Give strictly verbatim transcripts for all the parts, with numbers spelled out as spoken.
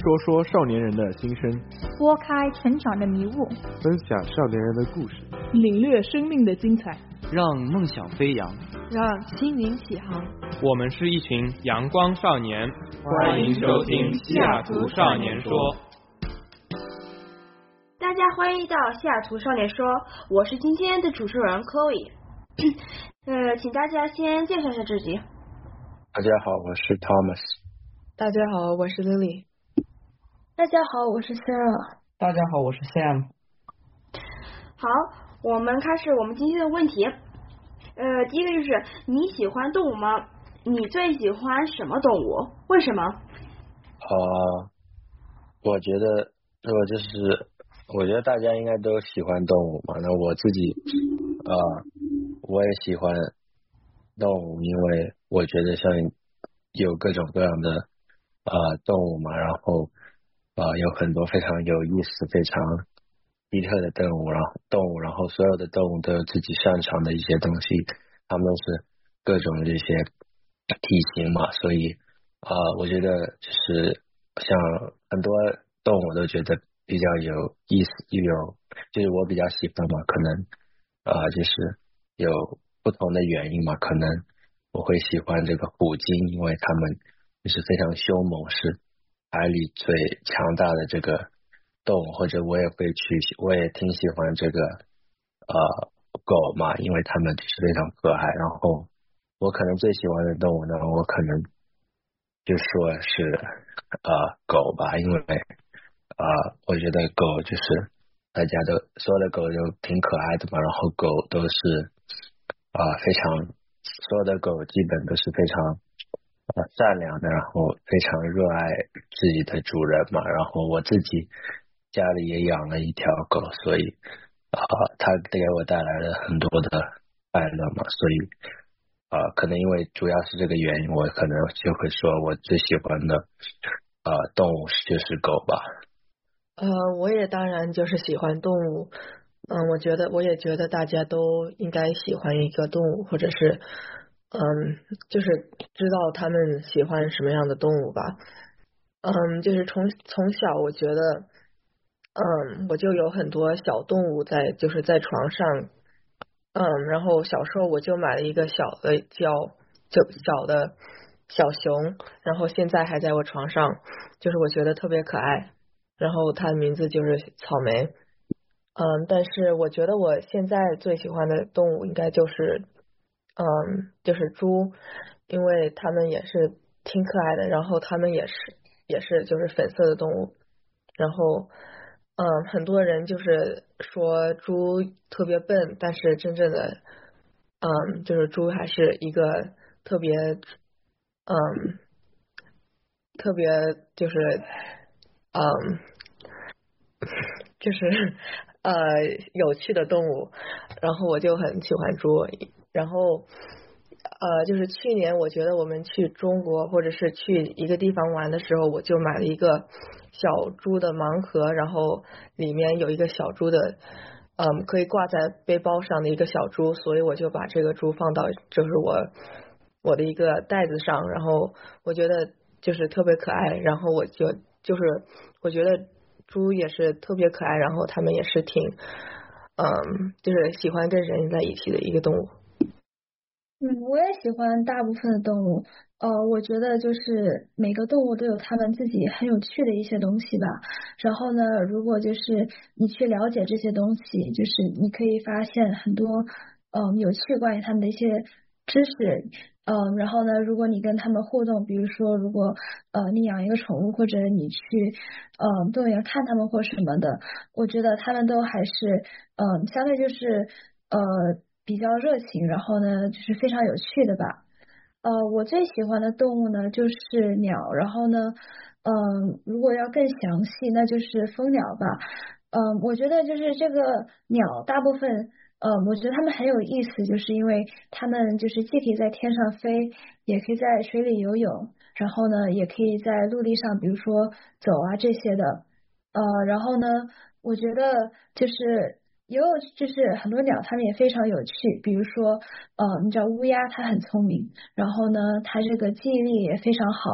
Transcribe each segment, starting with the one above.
说说少年人的心声， 拨开成长的迷雾， 分享少年人的故事， 领略生命的精彩， 让梦想飞扬， 让心灵起航。 我们是一群阳光少年，欢迎收听西雅图少年说。 大家欢迎到西雅图少年说，我是今天的主持人 Chloe。呃，请大家先介绍一下自己。 大家好，我是 Thomas。 大家好，我是 Lily。 大家好，我是 Sarah。 大家好，我是 Sam。 好，我们开始我们今天的问题。呃，第一个就是你喜欢动物吗？你最喜欢什么动物？为什么？ 呃，我觉得我就是，我觉得大家应该都喜欢动物嘛。那我自己，呃，我也喜欢动物，因为我觉得像有各种各样的呃动物嘛，然后呃有很多非常有意思、非常奇特的动物，然后动物，然后所有的动物都有自己擅长的一些东西，它们都是各种这些体型嘛，所以呃我觉得就是像很多动物都觉得比较有意思，有就是我比较喜欢嘛，可能呃就是有不同的原因嘛，可能我会喜欢这个虎鲸，因为它们就是非常凶猛，是海里最强大的这个动物，或者我也会去，我也挺喜欢这个呃狗嘛，因为它们就是非常可爱。然后我可能最喜欢的动物呢，我可能就说是呃狗吧，因为呃我觉得狗就是大家都所有的狗都挺可爱的嘛，然后狗都是啊、呃、非常所有的狗基本都是非常呃善良的，然后非常热爱自己的主人嘛，然后我自己家里也养了一条狗，所以啊、呃、它给我带来了很多的快乐嘛，所以啊、呃、可能因为主要是这个原因，我可能就会说我最喜欢的呃动物就是狗吧。 呃，我也当然就是喜欢动物。嗯，我觉得我也觉得大家都应该喜欢一个动物，或者是嗯，就是知道他们喜欢什么样的动物吧。嗯，就是从从小我觉得，嗯，我就有很多小动物在，就是在床上，嗯，然后小时候我就买了一个小的叫就小的小熊，然后现在还在我床上，就是我觉得特别可爱，然后它的名字就是草莓。嗯，但是我觉得我现在最喜欢的动物应该就是，嗯，就是猪，因为它们也是挺可爱的，然后它们也是也是就是粉色的动物，然后，嗯，很多人就是说猪特别笨，但是真正的，嗯，就是猪还是一个特别，嗯，特别就是，嗯。就是呃有趣的动物，然后我就很喜欢猪，然后呃就是去年我觉得我们去中国或者是去一个地方玩的时候，我就买了一个小猪的盲盒，然后里面有一个小猪的嗯可以挂在背包上的一个小猪，所以我就把这个猪放到就是我我的一个袋子上，然后我觉得就是特别可爱，然后我就就是我觉得猪也是特别可爱，然后它们也是挺嗯就是喜欢跟人在一起的一个动物。 嗯，我也喜欢大部分的动物。呃，我觉得就是每个动物都有它们自己很有趣的一些东西吧。然后呢，如果就是你去了解这些东西，就是你可以发现很多嗯有趣关于它们的一些知识。嗯，然后呢，如果你跟他们互动，比如说如果呃你养一个宠物，或者你去呃动物园看他们或什么的，我觉得他们都还是嗯、呃、相对就是呃比较热情，然后呢就是非常有趣的吧。呃，我最喜欢的动物呢就是鸟，然后呢，嗯，如果要更详细，那就是蜂鸟吧。嗯，我觉得就是这个鸟大部分。呃，我觉得它们很有意思，就是因为它们就是既可以在天上飞，也可以在水里游泳，然后呢，也可以在陆地上，比如说走啊这些的。呃，然后呢，我觉得就是也有就是很多鸟，它们也非常有趣，比如说呃，你知道乌鸦它很聪明，然后呢，它这个记忆力也非常好。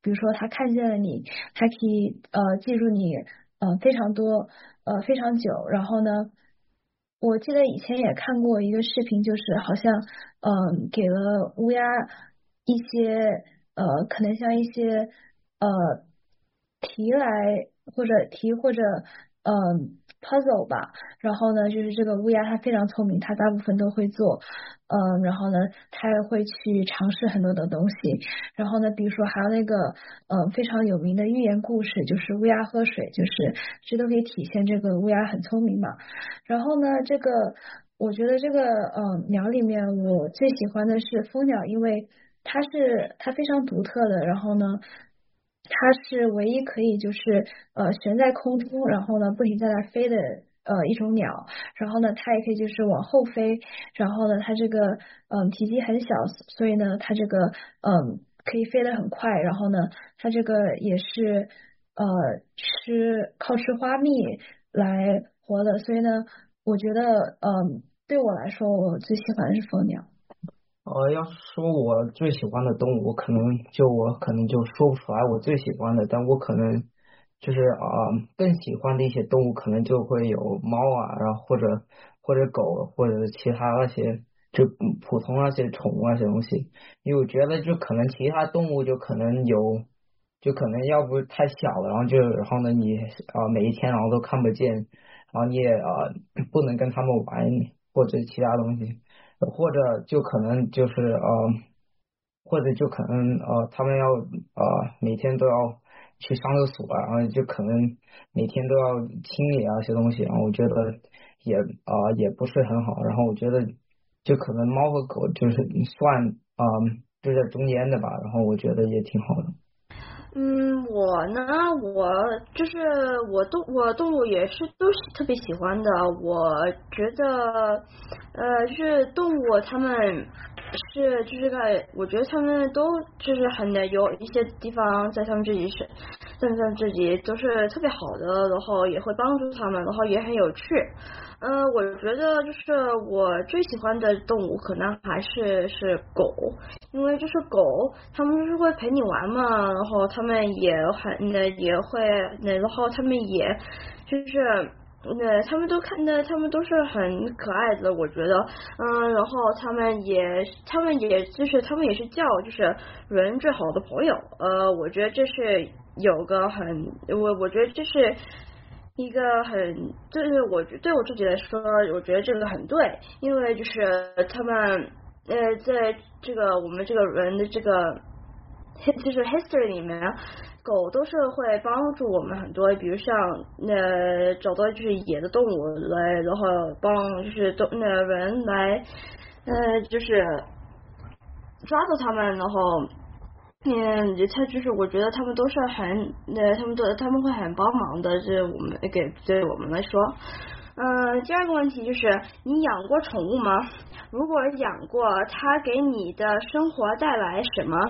比如说它看见了你，它可以呃记住你呃非常多呃非常久。然后呢，我记得以前也看过一个视频，就是好像嗯、呃、给了乌鸦一些呃可能像一些呃题来或者题或者嗯、呃、puzzle 吧。然后呢，就是这个乌鸦它非常聪明，它大部分都会做。嗯，然后呢，它也会去尝试很多的东西。然后呢，比如说还有那个嗯非常有名的寓言故事，就是乌鸦喝水，就是这都可以体现这个乌鸦很聪明嘛。然后呢，这个我觉得这个嗯鸟里面我最喜欢的是蜂鸟，因为它是它非常独特的。然后呢，它是唯一可以就是呃悬在空中，然后呢不停在那飞的呃一种鸟。然后呢，它也可以就是往后飞。然后呢，它这个嗯体积很小，所以呢，它这个嗯可以飞得很快。然后呢，它这个也是呃吃靠吃花蜜来活的。所以呢，我觉得嗯对我来说，我最喜欢的是蜂鸟。 呃，要说我最喜欢的动物，可能就我可能就说不出来我最喜欢的，但我可能就是啊、呃、更喜欢的一些动物，可能就会有猫啊，然后或者或者狗，或者其他那些就普通那些宠物那些东西。因为我觉得就可能其他动物就可能有，就可能要不太小了，然后就然后呢你啊、呃、每一天然后都看不见，然后你也啊、呃、不能跟他们玩或者其他东西。或者就可能就是呃，或者就可能呃，他们要呃每天都要去上厕所啊，然后就可能每天都要清理啊一些东西，然后我觉得也啊、呃、也不是很好。然后我觉得就可能猫和狗就是算啊、呃、就在中间的吧，然后我觉得也挺好的。 嗯，我呢，我就是我动我动物也是都是特别喜欢的。我觉得，呃，就是动物它们是就是个，我觉得它们都就是很有一些地方在他们自己是，在他们自己都是特别好的，然后也会帮助他们，然后也很有趣。呃，我觉得就是我最喜欢的动物可能还是是狗，因为就是狗，它们就是会陪你玩嘛，然后它们也很那也会那，然后它们也就是那他们都看的，他们都是很可爱的，我觉得，嗯，然后他们也他们也就是他们也是叫就是人最好的朋友，呃，我觉得这是有个很我我觉得这是。一个很，就是我对我自己来说，我觉得这个很对，因为就是他们呃，在这个我们这个人的这个就是 history 里面，狗都是会帮助我们很多，比如像呃找到就是野的动物来，然后帮就是动那人来呃就是抓住他们，然后。嗯，他就是我觉得他们都是很，呃，他们都他们会很帮忙的，这我们给对我们来说。嗯、呃，第二个问题就是你养过宠物吗？如果养过，它给你的生活带来什么？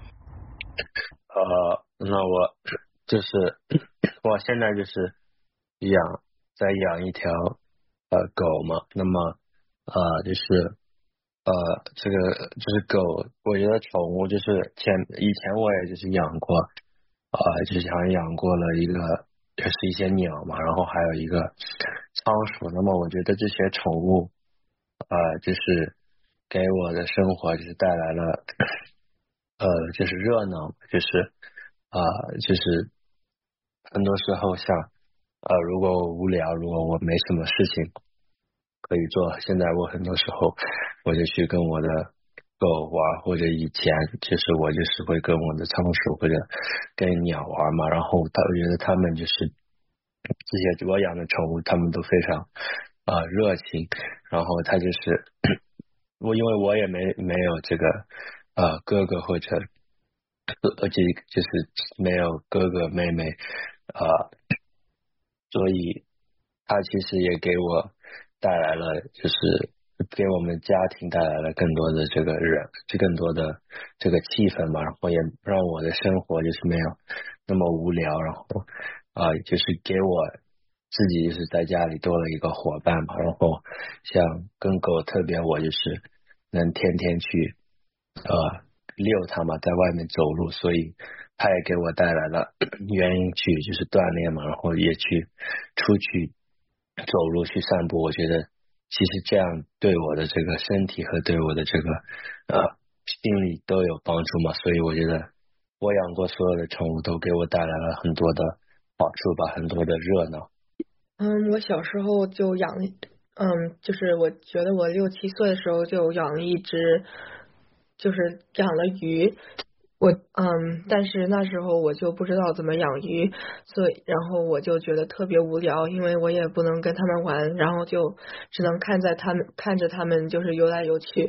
呃，那我就是我现在就是养在养一条呃狗嘛，那么呃就是。呃，这个就是狗，我觉得宠物就是前以前我也就是养过，呃，就是好像养过了一个就是一些鸟嘛，然后还有一个仓鼠。那么我觉得这些宠物，呃，就是给我的生活就是带来了，呃，就是热闹，就是啊、呃，就是很多时候像呃，如果我无聊，如果我没什么事情可以做，现在我很多时候我就去跟我的狗玩，或者以前就是我就是会跟我的仓鼠或者跟鸟玩嘛，然后他我觉得他们就是这些我养的宠物，他们都非常啊、呃、热情，然后他就是我因为我也没没有这个呃哥哥或者呃这就是没有哥哥妹妹啊、呃，所以他其实也给我带来了就是给我们家庭带来了更多的这个人，就更多的这个气氛嘛，然后也让我的生活就是没有那么无聊，然后啊、呃、就是给我自己就是在家里多了一个伙伴嘛，然后像跟狗特别我就是能天天去呃遛它嘛，在外面走路，所以它也给我带来了原因去就是锻炼嘛，然后也去出去走路去散步。我觉得其实这样对我的这个身体和对我的这个呃心理都有帮助嘛，所以我觉得我养过所有的宠物都给我带来了很多的好处吧，很多的热闹。 嗯，我小时候就养，嗯，就是我觉得我六七岁的时候就养了一只，就是养了鱼。我嗯，但是那时候我就不知道怎么养鱼，所以然后我就觉得特别无聊，因为我也不能跟他们玩，然后就只能看在他们看着他们就是游来游去。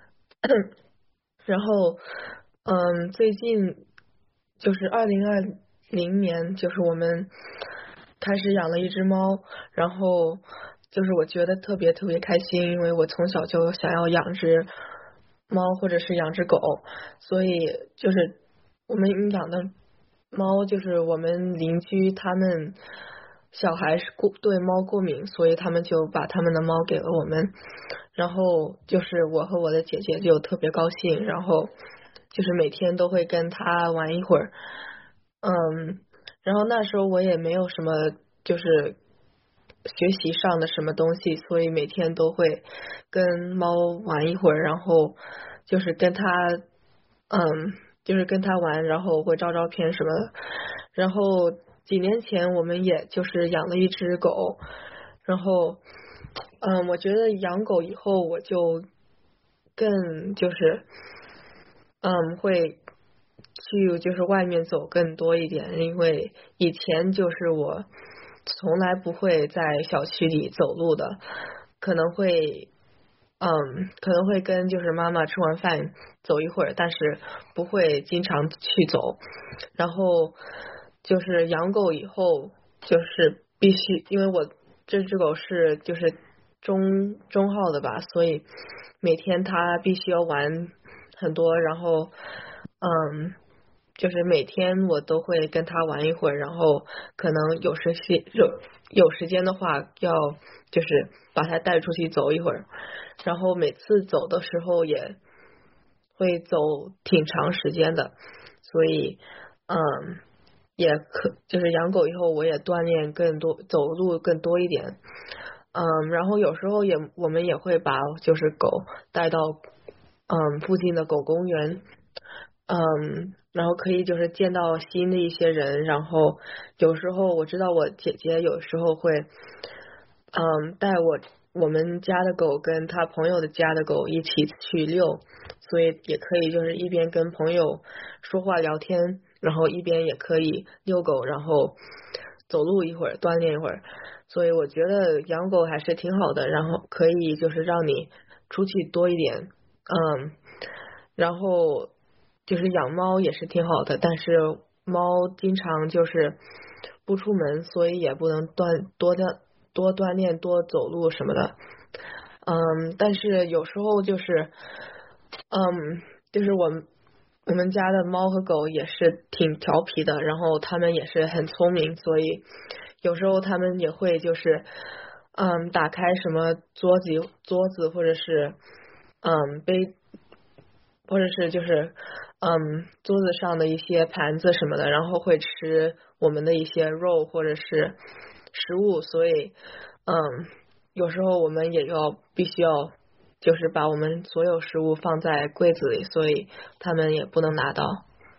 然后嗯，最近就是二零二零年，就是我们开始养了一只猫，然后就是我觉得特别特别开心，因为我从小就想要养只猫或者是养只狗，所以就是我们养的猫，就是我们邻居他们小孩是过对猫过敏，所以他们就把他们的猫给了我们，然后就是我和我的姐姐就特别高兴，然后就是每天都会跟它玩一会儿，嗯，然后那时候我也没有什么就是学习上的什么东西，所以每天都会跟猫玩一会儿，然后就是跟它，嗯，就是跟它玩，然后会照照片什么的。然后几年前我们也就是养了一只狗，然后，嗯，我觉得养狗以后我就更就是，嗯，会去就是外面走更多一点，因为以前就是我从来不会在小区里走路的，可能会嗯可能会跟就是妈妈吃完饭走一会儿，但是不会经常去走。然后就是养狗以后就是必须，因为我这只狗是就是中中号的吧，所以每天它必须要玩很多，然后嗯就是每天我都会跟它玩一会儿，然后可能有时间有有时间的话要就是把它带出去走一会儿，然后每次走的时候也会走挺长时间的，所以嗯也可就是养狗以后我也锻炼更多，走路更多一点，嗯然后有时候也我们也会把就是狗带到嗯附近的狗公园，嗯然后可以就是见到新的一些人，然后有时候我知道我姐姐有时候会嗯带我我们家的狗跟他朋友的家的狗一起去遛，所以也可以就是一边跟朋友说话聊天，然后一边也可以遛狗，然后走路一会儿锻炼一会儿，所以我觉得养狗还是挺好的，然后可以就是让你出去多一点，嗯然后就是养猫也是挺好的，但是猫经常就是不出门，所以也不能锻多的多锻炼多走路什么的，嗯但是有时候就是嗯就是我们我们家的猫和狗也是挺调皮的，然后它们也是很聪明，所以有时候它们也会就是嗯打开什么桌子桌子或者是嗯杯或者是就是嗯桌子上的一些盘子什么的，然后会吃我们的一些肉或者是食物，所以嗯有时候我们也要必须要就是把我们所有食物放在柜子里，所以他们也不能拿到。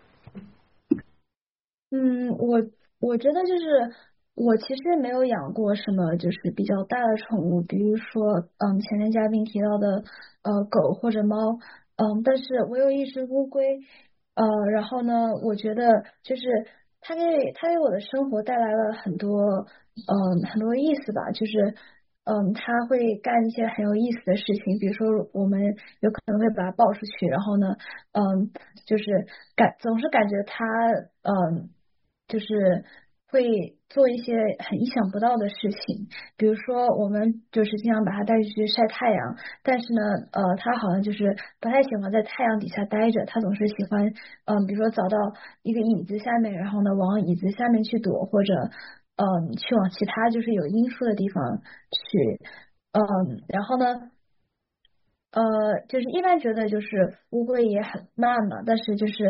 嗯，我我觉得就是我其实没有养过什么就是比较大的宠物，比如说嗯前面嘉宾提到的呃狗或者猫，嗯，但是我有一只乌龟，呃，然后呢，我觉得就是它给它给我的生活带来了很多嗯很多意思吧，就是嗯，它会干一些很有意思的事情，比如说我们有可能会把它抱出去，然后呢，嗯，就是感总是感觉它嗯。就是会做一些很意想不到的事情，比如说我们就是经常把它带出去晒太阳，但是呢，呃，它好像就是不太喜欢在太阳底下待着，它总是喜欢，嗯，比如说找到一个椅子下面，然后呢往椅子下面去躲，或者嗯去往其他就是有阴树的地方去，嗯，然后呢。呃，就是一般觉得就是乌龟也很慢嘛，但是就是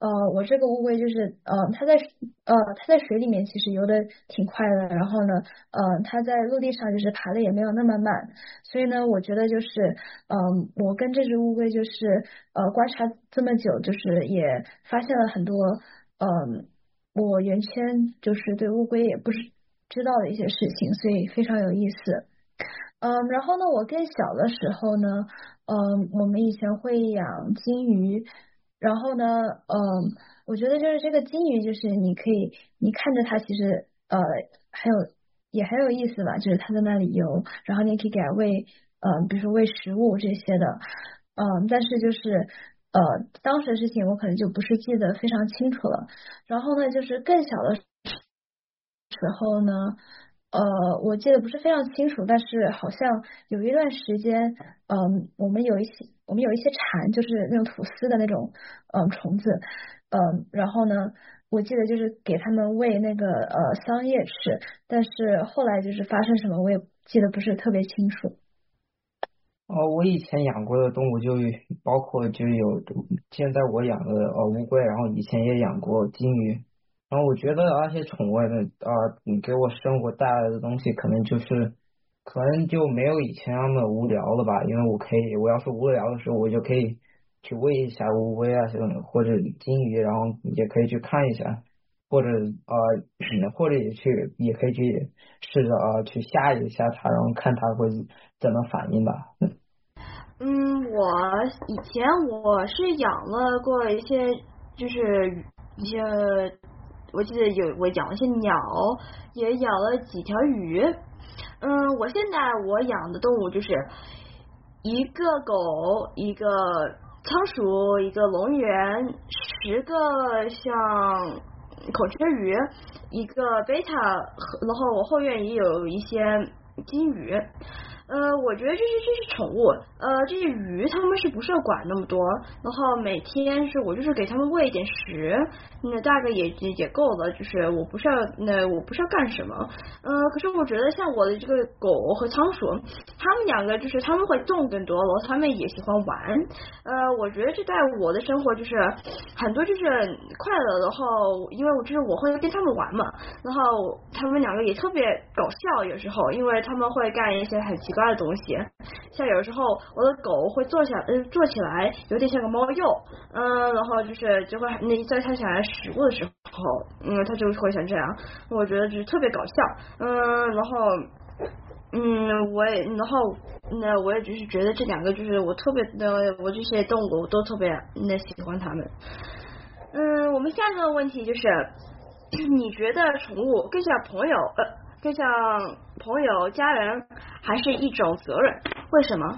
呃，我这个乌龟就是，呃，它在呃它在水里面其实游的挺快的，然后呢，呃，它在陆地上就是爬的也没有那么慢，所以呢，我觉得就是，嗯、呃，我跟这只乌龟就是呃观察这么久，就是也发现了很多，嗯、呃，我原先就是对乌龟也不是知道的一些事情，所以非常有意思。嗯，然后呢，我更小的时候呢，嗯，我们以前会养金鱼，然后呢，嗯，我觉得就是这个金鱼，就是你可以，你看着它，其实呃很有也很有意思吧，就是它在那里游，然后你也可以给它喂，嗯，比如说喂食物这些的，嗯，但是就是呃当时的事情我可能就不是记得非常清楚了，然后呢，就是更小的时候呢。呃，我记得不是非常清楚，但是好像有一段时间，嗯，我们有一些我们有一些蝉，就是那种吐丝的那种嗯虫子，嗯，然后呢，我记得就是给它们喂那个呃桑叶吃，但是后来就是发生什么，我也记得不是特别清楚。 哦，我以前养过的动物就包括就有现在我养的呃乌龟，然后以前也养过金鱼。然后我觉得那些宠物的啊、呃，你给我生活带来的东西，可能就是可能就没有以前那么无聊了吧。因为我可以，我要是无聊的时候，我就可以去喂一下乌龟啊，这种或者金鱼，然后也可以去看一下，或者呃，或者也去也可以去试着啊、呃、去吓一下它，然后看它会怎么反应吧。 嗯，我以前我是养了过一些，就是一些。我记得有我养了些鸟，也养了几条鱼。嗯，我现在我养的动物就是一个狗，一个仓鼠，一个龙螈，十个像孔雀鱼，一个贝塔，然后我后院也有一些金鱼。呃，我觉得这些这些宠物，呃，这些鱼它们是不是要管那么多，然后每天是我就是给它们喂一点食，那大概也也也够了，就是我不是要那我不是要干什么，呃，可是我觉得像我的这个狗和仓鼠，它们两个就是它们会动更多了，它们也喜欢玩，呃，我觉得这在我的生活就是很多就是快乐，然后因为我就是我会跟它们玩嘛，然后它们两个也特别搞笑，有时候因为它们会干一些很奇怪的东西，像有时候我的狗会坐下呃坐起来有点像个猫鼬，嗯，然后就是就会那在它想要食物的时候，嗯，它就会像这样，我觉得就是特别搞笑，嗯，然后嗯我也然后那我也只是觉得这两个就是我特别的我这些动物我都特别那喜欢它们。嗯，我们下一个问题就是你觉得宠物更像朋友呃更像朋友家人还是一种责任，为什么？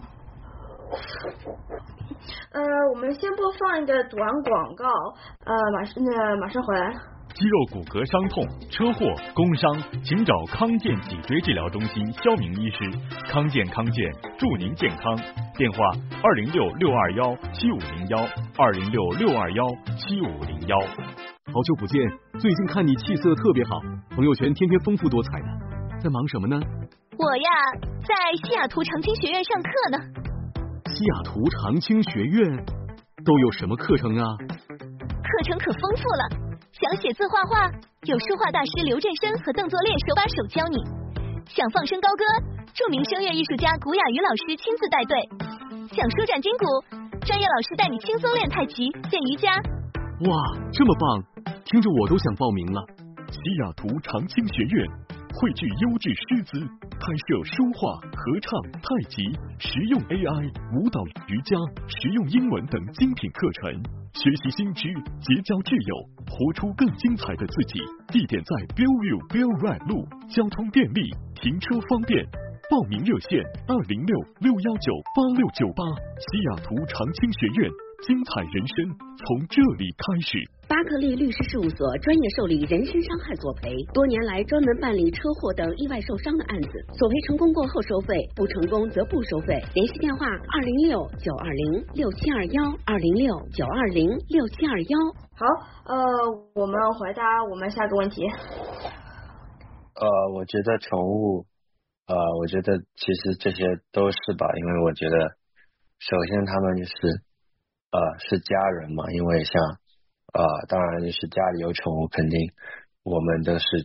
呃，我们先播放一个短广告，呃，马上那马上回来。 肌肉骨骼伤痛、车祸、工伤，请找康健脊椎治疗中心肖明医师。康健康健，祝您健康。电话：二零六六二幺七五零幺，二零六六二幺七五零幺。 好久不见，最近看你气色特别好，朋友圈天天丰富多彩的，在忙什么呢？ 我呀，在西雅图长青学院上课呢。 西雅图长青学院都有什么课程啊？ 课程可丰富了。想写字画画，有书画大师刘振生和邓作烈手把手教你；想放声高歌，著名声乐艺术家古雅瑜老师亲自带队；想舒展筋骨，专业老师带你轻松练太极、练瑜伽。 哇，这么棒，听着我都想报名了。 西雅图长青学院汇聚优质师资，开设书画、合唱、太极、实用 A I、舞蹈、瑜伽、实用英文等精品课程，学习新知，结交挚友，活出更精彩的自己。地点在 Bellevue Bell Right 路，交通便利，停车方便。报名热线：二零六六幺九八六九八。西雅图长青学院，精彩人生从这里开始。 巴克利律师事务所专业受理人身伤害索赔，多年来专门办理车祸等意外受伤的案子，索赔成功过后收费，不成功则不收费。联系电话：二零六九二零六七二幺，二零六九二零六七二幺。 好，呃，我们回答我们下个问题。 呃，我觉得宠物，呃，我觉得其实这些都是吧，因为我觉得，首先他们就是，呃，是家人嘛，因为像。 啊、呃，当然就是家里有宠物，肯定我们都是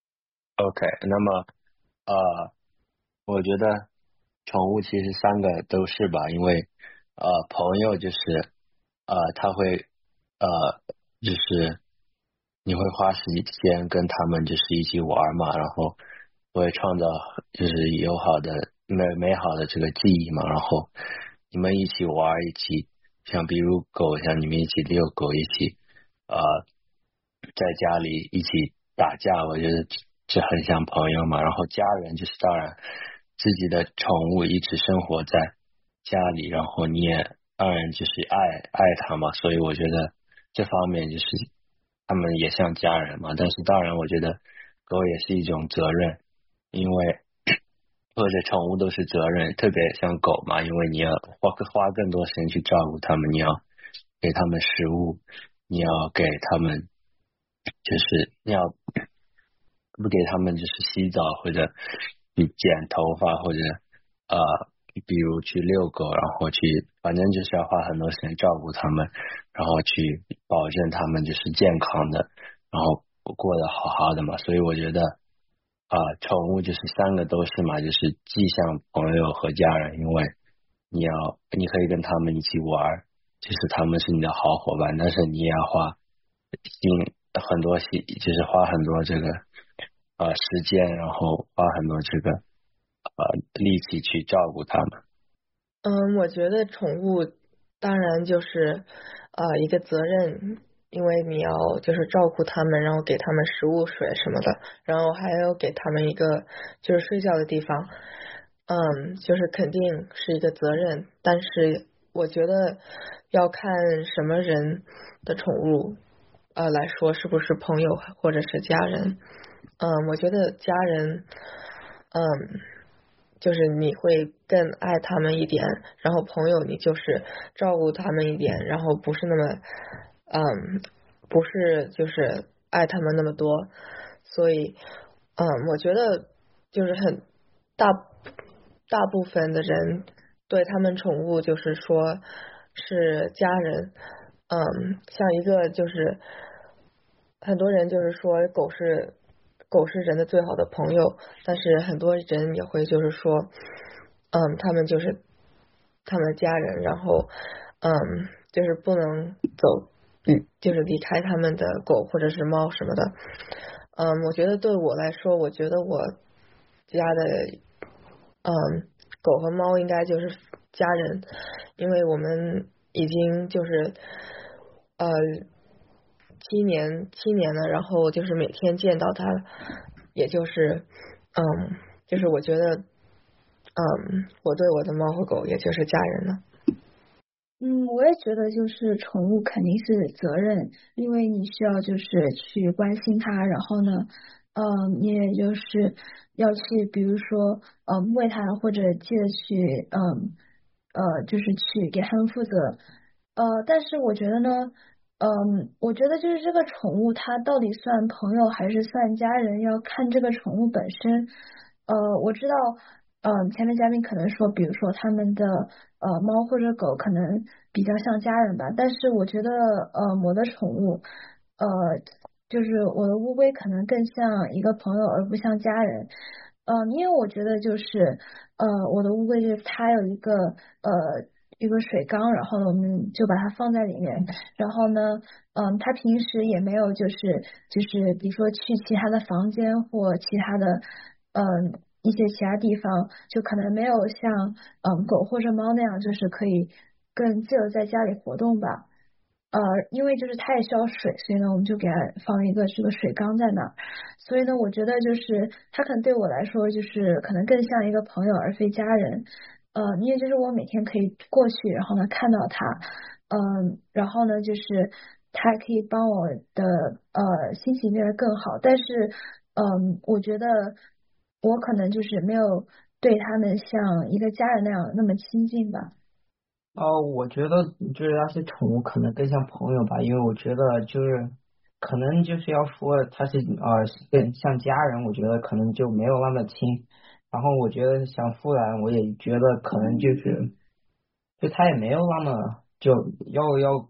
OK。那么呃，我觉得宠物其实三个都是吧，因为呃朋友就是呃他会呃就是你会花时间跟他们就是一起玩嘛，然后会创造就是友好的美美好的这个记忆嘛，然后你们一起玩一起，像比如狗，像你们一起遛狗，一起呃在家里一起打架，我觉得这很像朋友嘛。然后家人就是当然自己的宠物一直生活在家里，然后你也当然就是爱爱它嘛，所以我觉得这方面就是他们也像家人嘛。但是当然我觉得狗也是一种责任，因为或者宠物都是责任，特别像狗嘛，因为你要花花更多时间去照顾它们，你要给它们食物，你要给它们就是你要不给它们就是洗澡或者去剪头发或者呃比如去遛狗，然后去反正就是要花很多时间照顾它们，然后去保证它们就是健康的，然后过得好好的嘛。所以我觉得啊、呃，宠物就是三个都是嘛，就是既像朋友和家人，因为你要你可以跟他们一起玩，就是他们是你的好伙伴，但是你也要花心很多心，就是花很多这个呃时间，然后花很多这个呃力气去照顾他们。 嗯，我觉得宠物当然就是呃一个责任，因为你要就是照顾它们，然后给它们食物水什么的，然后还要给它们一个就是睡觉的地方，嗯，就是肯定是一个责任，但是我觉得要看什么人的宠物呃来说是不是朋友或者是家人。嗯，我觉得家人嗯就是你会更爱他们一点，然后朋友你就是照顾他们一点，然后不是那么嗯不是就是爱他们那么多，所以嗯我觉得就是很大大部分的人对他们宠物就是说是家人，嗯像一个就是很多人就是说狗是狗是人的最好的朋友，但是很多人也会就是说嗯他们就是他们的家人，然后嗯就是不能走嗯就是离开他们的狗或者是猫什么的。嗯我觉得对我来说，我觉得我家的嗯狗和猫应该就是家人，因为我们已经就是呃七年七年了，然后就是每天见到它，也就是嗯就是我觉得嗯我对我的猫和狗也就是家人了。 嗯，我也觉得就是宠物肯定是责任，因为你需要就是去关心它，然后呢，嗯，你也就是要去，比如说，嗯，喂它，或者记得去，嗯，呃，就是去给它们负责。呃，但是我觉得呢，嗯，我觉得就是这个宠物它到底算朋友还是算家人，要看这个宠物本身。呃，我知道。嗯，前面嘉宾可能说，比如说他们的呃猫或者狗可能比较像家人吧，但是我觉得呃我的宠物呃就是我的乌龟可能更像一个朋友而不像家人。嗯，因为我觉得就是呃我的乌龟就是它有一个呃一个水缸，然后呢我们就把它放在里面，然后呢嗯它平时也没有就是就是比如说去其他的房间或其他的嗯。一些其他地方就可能没有像嗯狗或者猫那样，就是可以更自由在家里活动吧。呃，因为就是它也需要水，所以呢，我们就给它放一个这个水缸在那儿。所以呢，我觉得就是它可能对我来说，就是可能更像一个朋友而非家人。呃，因为就是我每天可以过去，然后呢看到它，嗯，然后呢就是它还可以帮我的呃心情变得更好。但是，嗯，我觉得。我可能就是没有对他们像一个家人那样那么亲近吧。 哦，我觉得就是那些宠物可能更像朋友吧，因为我觉得就是可能就是要说它是呃更像家人，我觉得可能就没有那么亲。然后我觉得像富兰，我也觉得可能就是就他也没有那么就要要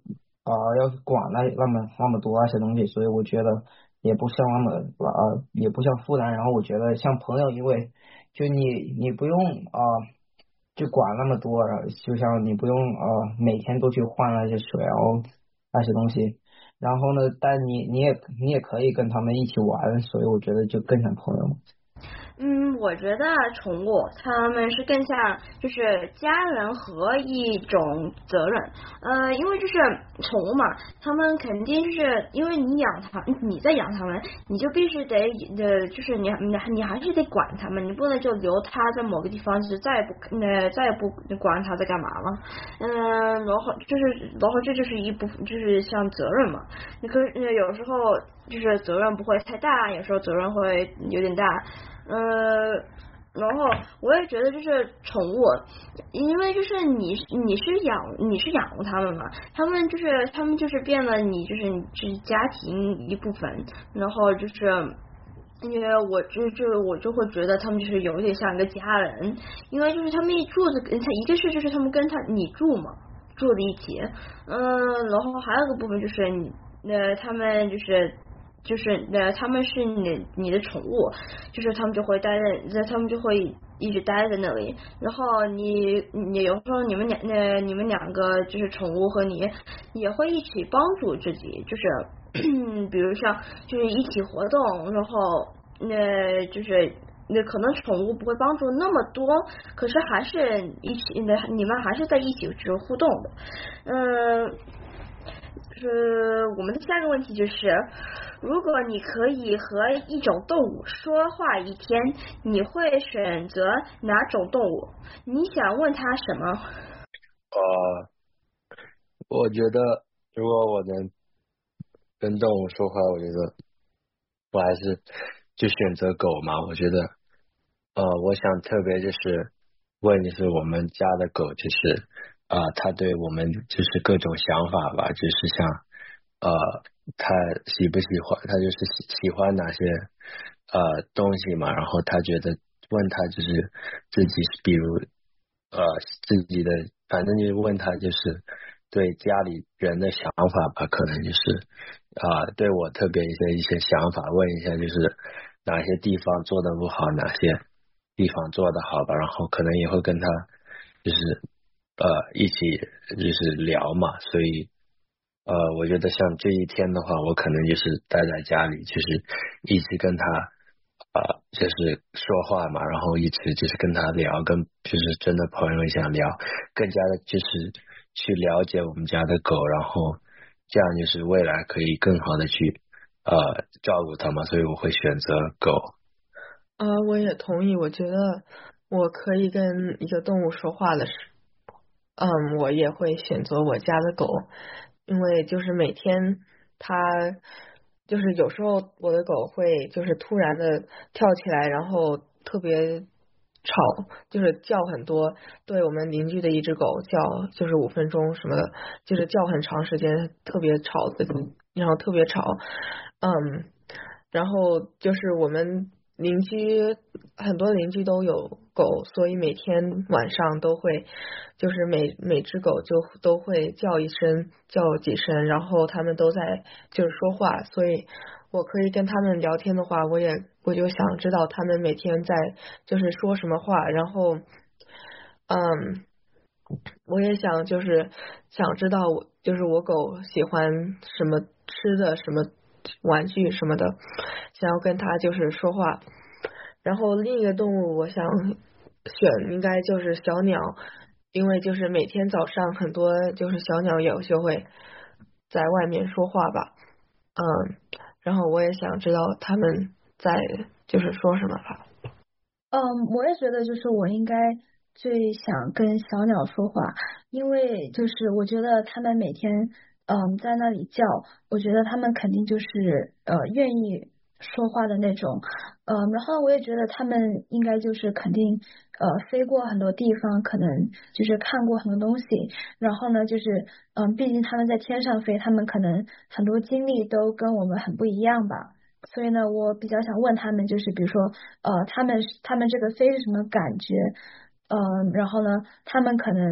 啊、呃、要管那那么那么多那些东西，所以我觉得也不像那么呃也不像负担。然后我觉得像朋友，因为就你你不用啊、呃、就管那么多，然后就像你不用呃每天都去换那些水，然后那些东西。然后呢，但你你也你也可以跟他们一起玩，所以我觉得就更像朋友嘛。 嗯，我觉得宠物它们是更像就是家人和一种责任，呃，因为就是宠物嘛，它们肯定就是因为你养它，你在养它们，你就必须得呃，就是你你你还是得管它们，你不能就留它在某个地方，就是再也不呃再也不管它在干嘛了，嗯、呃，然后就是然后这就是一部分，就是像责任嘛，你可呃有时候就是责任不会太大，有时候责任会有点大。呃，然后我也觉得就是宠物，因为就是你你是养你是养它们嘛，它们就是它们就是变了你就是你就是家庭一部分，然后就是因为我就就我就会觉得他们就是有点像一个家人，因为就是他们一住的，他一个是就是他们跟他你住嘛，住在一起，嗯、呃，然后还有一个部分就是你呃他们就是。就是呃，他们是你你的宠物，就是他们就会待在，他们就会一直待在那里。然后你你有时候你们两呃你们两个就是宠物和你也会一起帮助自己，就是比如像就是一起活动，然后那就是那可能宠物不会帮助那么多，可是还是一起那你们还是在一起就是互动的，嗯、呃。就是我们的下一个问题就是，如果你可以和一种动物说话一天，你会选择哪种动物？你想问它什么？ 呃，我觉得如果我能跟动物说话，我觉得我还是就选择狗嘛。我觉得，呃，我想特别就是问，就是我们家的狗，就是啊、呃，它对我们就是各种想法吧，就是像呃，它喜不喜欢，它就是喜喜欢哪些呃东西嘛，然后它觉得问它就是自己，比如呃自己的，反正就是问他就是对家里人的想法吧，可能就是啊、呃、对我特别一些一些想法，问一下就是哪些地方做的不好，哪些地方做的好吧，然后可能也会跟他就是呃一起就是聊嘛，所以呃我觉得像这一天的话，我可能就是待在家里，就是一直跟他啊、呃就是说话嘛，然后一直就是跟他聊，跟就是真的朋友一样聊，更加的就是去了解我们家的狗，然后这样就是未来可以更好的去呃照顾它嘛，所以我会选择狗。 啊、呃，我也同意，我觉得我可以跟一个动物说话的时，嗯，我也会选择我家的狗，因为就是每天它就是有时候我的狗会就是突然的跳起来，然后特别吵，就是叫很多，对我们邻居的一只狗叫就是五分钟什么的，就是叫很长时间，特别吵的，然后特别吵，嗯，然后就是我们邻居很多邻居都有狗，所以每天晚上都会就是每每只狗就都会叫一声叫几声，然后他们都在就是说话，所以我可以跟他们聊天的话，我也我就想知道他们每天在就是说什么话，然后嗯我也想就是想知道我就是我狗喜欢什么吃的什么玩具什么的，想要跟它就是说话。然后另一个动物我想选应该就是小鸟，因为就是每天早上很多就是小鸟也就会在外面说话吧，嗯，然后我也想知道他们在就是说什么吧。 嗯，我也觉得就是我应该最想跟小鸟说话，因为就是我觉得他们每天嗯在那里叫，我觉得他们肯定就是呃愿意说话的那种，嗯，然后我也觉得他们应该就是肯定呃飞过很多地方，可能就是看过很多东西，然后呢就是嗯毕竟他们在天上飞，他们可能很多经历都跟我们很不一样吧。所以呢，我比较想问他们，就是比如说，呃，他们他们这个飞是什么感觉？嗯、呃，然后呢，他们可能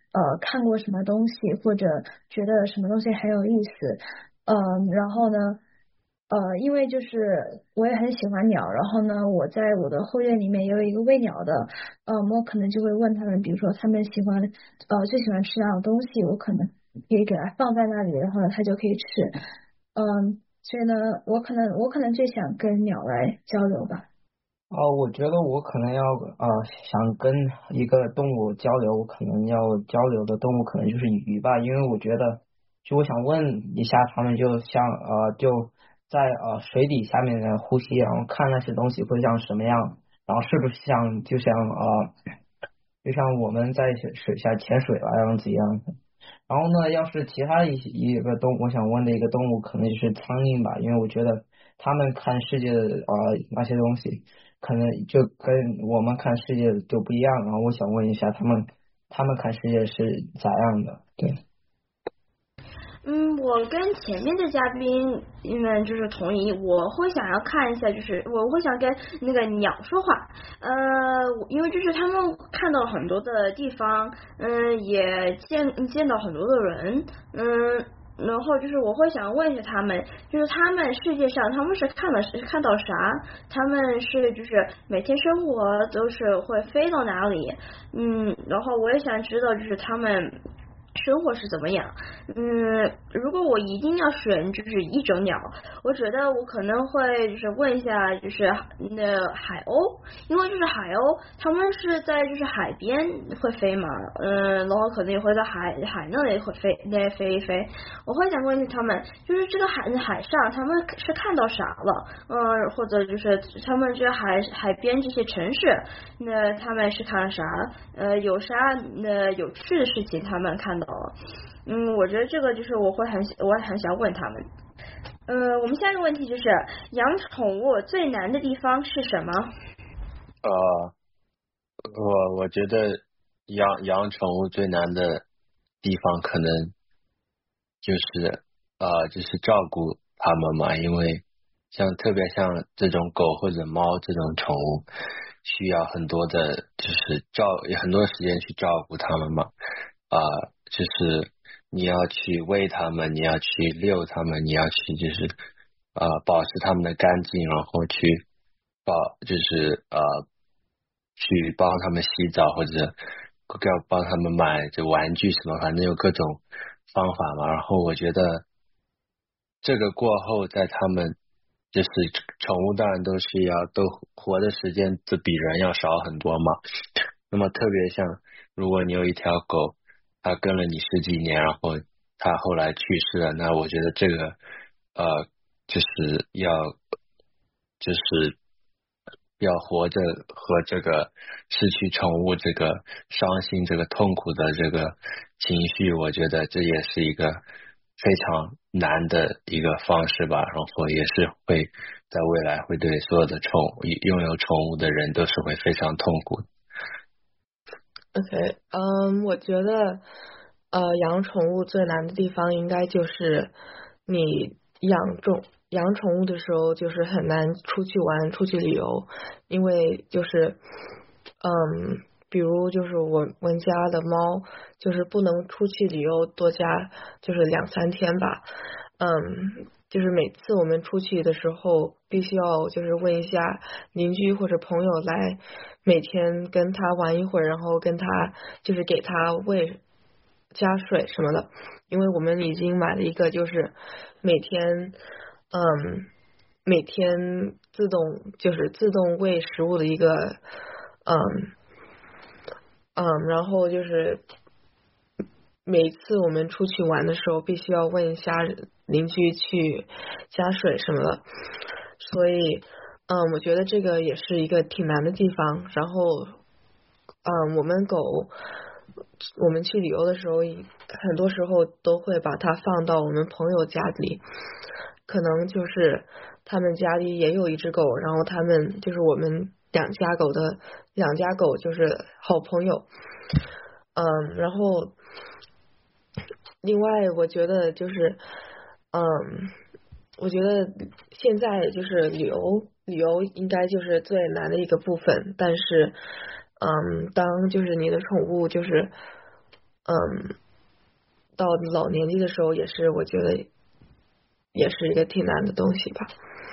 呃看过什么东西，或者觉得什么东西很有意思，嗯、呃，然后呢。呃，因为就是我也很喜欢鸟，然后呢，我在我的后院里面也有一个喂鸟的，嗯、呃，我可能就会问他们，比如说他们喜欢呃最喜欢吃哪种东西，我可能可以给它放在那里，然后呢，它就可以吃，嗯，所以呢，我可能我可能最想跟鸟来交流吧。 哦，我觉得我可能要呃想跟一个动物交流，我可能要交流的动物可能就是鱼吧，因为我觉得就我想问一下他们，就像呃就在呃水底下面的呼吸，然后看那些东西会像什么样，然后是不是像就像呃就像我们在水下潜水那样子一样的。然后呢，要是其他一一个动物，我想问的一个动物可能就是苍蝇吧，因为我觉得他们看世界的呃那些东西，可能就跟我们看世界就不一样。然后我想问一下他们，他们看世界是咋样的？对。 嗯，我跟前面的嘉宾们就是同意，我会想要看一下，就是我会想跟那个鸟说话，呃，因为就是他们看到很多的地方，嗯，也见见到很多的人，嗯。然后就是我会想问一下他们，就是他们世界上他们是看了看到啥？他们是就是每天生活都是会飞到哪里？嗯，然后我也想知道就是他们生活是怎么样。嗯，如果我一定要选就是一种鸟，我觉得我可能会就是问一下就是那海鸥，因为就是海鸥他们是在就是海边会飞嘛，嗯，然后可能也会在海海那里会飞那飞一飞。我会想问他们，就是这个海海上他们是看到啥了？嗯，或者就是他们这海海边这些城市，那他们是看了啥？呃，有啥那有趣的事情他们看到了？嗯，我觉得这个就是我会很我很想问他们。呃，我们下一个问题就是养宠物最难的地方是什么？ 呃，我我觉得养养宠物最难的地方可能就是呃就是照顾它们嘛，因为像特别像这种狗或者猫这种宠物，需要很多的就是照很多时间去照顾它们嘛，啊、呃，就是你要去喂它们，你要去遛它们，你要去就是呃保持它们的干净，然后去保就是呃去帮它们洗澡，或者要帮它们买这玩具什么，反正有各种方法嘛。然后我觉得这个过后，在他们就是宠物当然都是要都活的时间就比人要少很多嘛。那么特别像如果你有一条狗，它跟了你十几年，然后它后来去世了，那我觉得这个呃就是要就是要活着和这个失去宠物这个伤心这个痛苦的这个情绪，我觉得这也是一个非常难的一个方式吧，然后也是会在未来会对所有的宠物拥有宠物的人都是会非常痛苦。 OK， 嗯，我觉得呃养宠物最难的地方应该就是你养宠养宠物的时候就是很难出去玩出去旅游，因为就是嗯比如就是我们家的猫就是不能出去旅游多加就是两三天吧，嗯就是每次我们出去的时候必须要就是问一下邻居或者朋友来每天跟他玩一会儿，然后跟他就是给他喂加水什么的，因为我们已经买了一个就是每天嗯每天自动就是自动喂食物的一个嗯嗯然后就是每次我们出去玩的时候必须要问一下邻居去加水什么的，所以嗯我觉得这个也是一个挺难的地方。然后嗯我们狗我们去旅游的时候很多时候都会把它放到我们朋友家里，可能就是他们家里也有一只狗，然后他们就是我们两家狗的两家狗就是好朋友。嗯然后另外我觉得就是嗯我觉得现在就是旅游旅游应该就是最难的一个部分，但是嗯当就是你的宠物就是嗯，到老年纪的时候也是我觉得也是一个挺难的东西吧。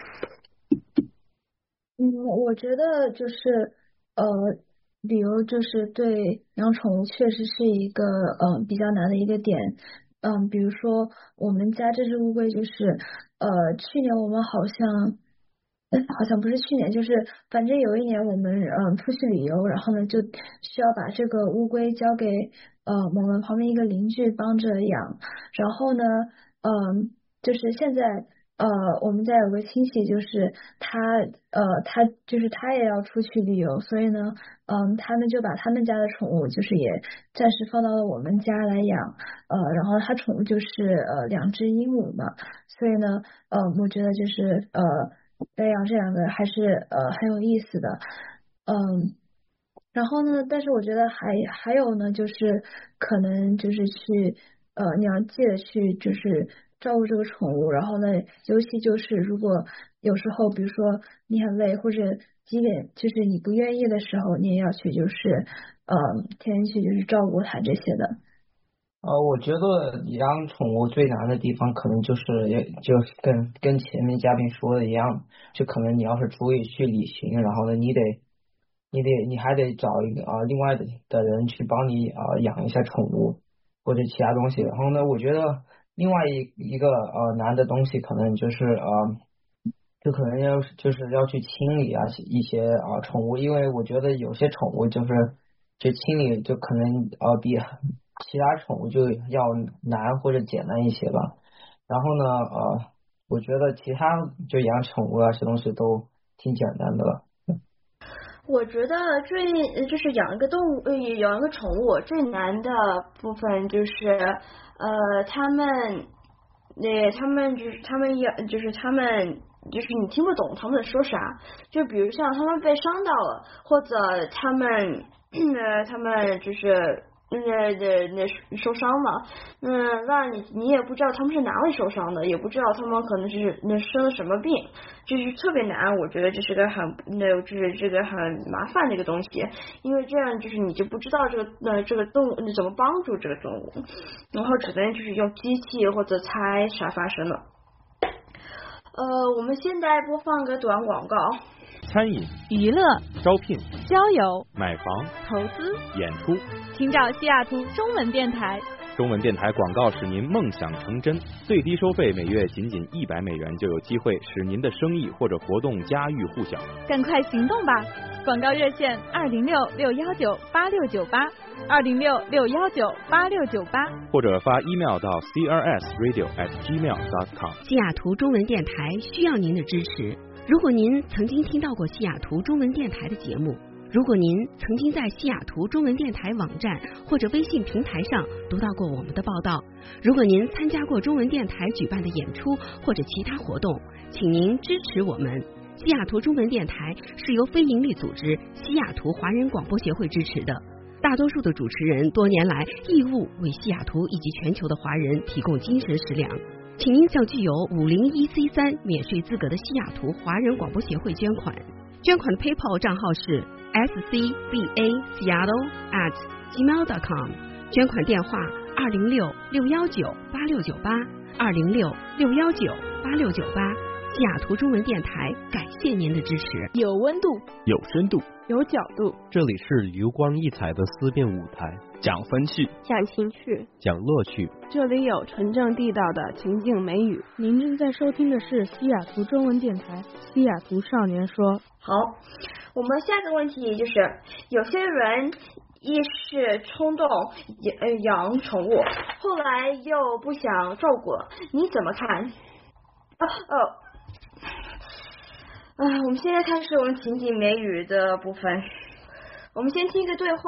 嗯，我觉得就是呃，旅游就是对养宠物确实是一个嗯、呃、比较难的一个点。嗯，比如说我们家这只乌龟就是呃，去年我们好像。嗯，好像不是去年，就是反正有一年我们嗯出去旅游，然后呢就需要把这个乌龟交给呃我们旁边一个邻居帮着养，然后呢嗯就是现在呃我们家有个亲戚，就是他呃他就是他也要出去旅游，所以呢嗯他们就把他们家的宠物就是也暂时放到了我们家来养，呃然后他宠物就是呃两只鹦鹉嘛，所以呢呃我觉得就是呃。来养这两个还是呃很有意思的，嗯，然后呢，但是我觉得还还有呢，就是可能就是去呃你要记得去就是照顾这个宠物，然后呢，尤其就是如果有时候比如说你很累或者几点就是你不愿意的时候，你也要去就是呃天天去就是照顾它这些的。 呃，我觉得养宠物最难的地方，可能就是也就是跟跟前面嘉宾说的一样，就可能你要是出去去旅行，然后呢，你得你得你还得找一个啊、呃、另外的的人去帮你啊、呃、养一下宠物或者其他东西。然后呢，我觉得另外一一个呃难的东西，可能就是呃就可能要就是要去清理啊一些啊、呃、宠物，因为我觉得有些宠物就是就清理就可能呃比其他宠物就要难或者简单一些吧。然后呢，呃，我觉得其他就养宠物啊，这东西都挺简单的了。 我觉得最就是养一个动物，呃，养一个宠物最难的部分就是，呃，他们，那他们就是他们养，就是他们就是你听不懂他们在说啥，就比如像他们被伤到了，或者他们，呃，他们就是。那那那受伤嘛，嗯，那你你也不知道他们是哪里受伤的，也不知道他们可能是那生了什么病，就是特别难。我觉得这是个很那就是这个很麻烦的一个东西，因为这样就是你就不知道这个那这个动物你怎么帮助这个动物，然后只能就是用机器或者猜啥发生了。呃，我们现在播放个短广告。 餐饮、 娱乐、 招聘、 交友、 买房、 投资、 演出， 请找西雅图中文电台。 中文电台广告使您梦想成真，最低收费每月仅仅一百美元，就有机会使您的生意或者活动家喻户晓。 赶快行动吧！广告热线二零六六幺九八六九八，二零六六幺九八六九八， 或者发 email 到 c r s radio at gmail dot com。 西雅图中文电台需要您的支持。如果您曾经听到过西雅图中文电台的节目，如果您曾经在西雅图中文电台网站或者微信平台上读到过我们的报道，如果您参加过中文电台举办的演出或者其他活动，请您支持我们。西雅图中文电台是由非营利组织西雅图华人广播协会支持的，大多数的主持人多年来义务为西雅图以及全球的华人提供精神食粮。请您向具有五零一 C 三免税资格的西雅图华人广播协会捐款，捐款的 PayPal 账号是 s c b a seattle at gmail dot com， 捐款电话二零六六幺九八六九八，二零六六幺九八六九八。西雅图中文电台感谢您的支持。 有温度， 有深度， 有角度， 这里是油光溢彩的思辨舞台， 讲风趣， 讲情趣， 讲乐趣， 这里有纯正地道的情景美语。您正在收听的是西雅图中文电台西雅图少年说。 好，我们下个问题就是，有些人一时冲动养宠物，后来又不想照顾了，你怎么看？哦哦。啊，我们现在开始我们情景美语的部分。我们先听一个对话。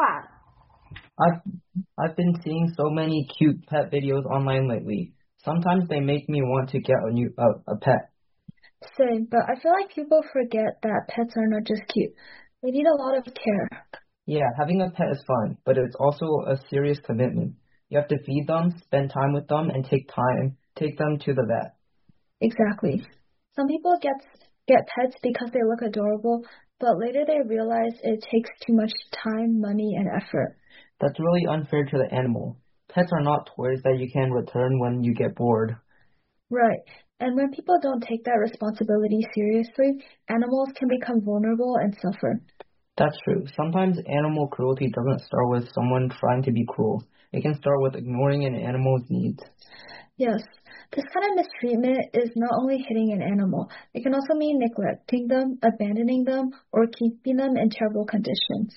I've I've been seeing so many cute pet videos online lately. Sometimes they make me want to get a new uh, a pet. Same, but I feel like people forget that pets are not just cute. They need a lot of care. Yeah, having a pet is fun, but it's also a serious commitment. You have to feed them, spend time with them, and take time take them to the vet. Exactly. Some people get get pets because they look adorable, but later they realize it takes too much time, money, and effort. That's really unfair to the animal. Pets are not toys that you can return when you get bored. Right. And when people don't take that responsibility seriously, animals can become vulnerable and suffer. That's true. Sometimes animal cruelty doesn't start with someone trying to be cruel. It can start with ignoring an animal's needs. Yes. This kind of mistreatment is not only hitting an animal, it can also mean neglecting them, abandoning them, or keeping them in terrible conditions.